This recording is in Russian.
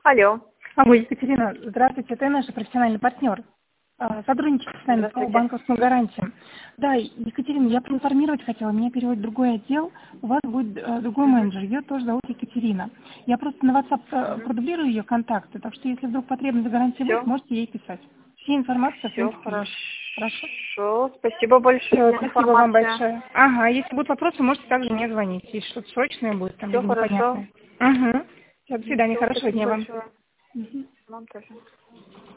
Алло. Алло, Екатерина, здравствуйте, это наш профессиональный партнер. Сотрудничаете с нами по банковским гарантиям. Да, Екатерина, я проинформировать хотела, меня переводит другой отдел, у вас будет другой менеджер, ее тоже зовут Екатерина. Я просто на WhatsApp продублирую ее контакты, так что если вдруг потребность гарантии будет, можете ей писать. Вся информация, в Все принципе, хорошо. есть. Хорошо? Спасибо большое за Спасибо вам информацию. большое. Ага, если будут вопросы, можете также мне звонить, если что-то срочное будет, там, Все или хорошо. непонятное. Угу. Все, до свидания, Всё, хорошего спасибо дня вам. большое. Мгм. Вам тоже.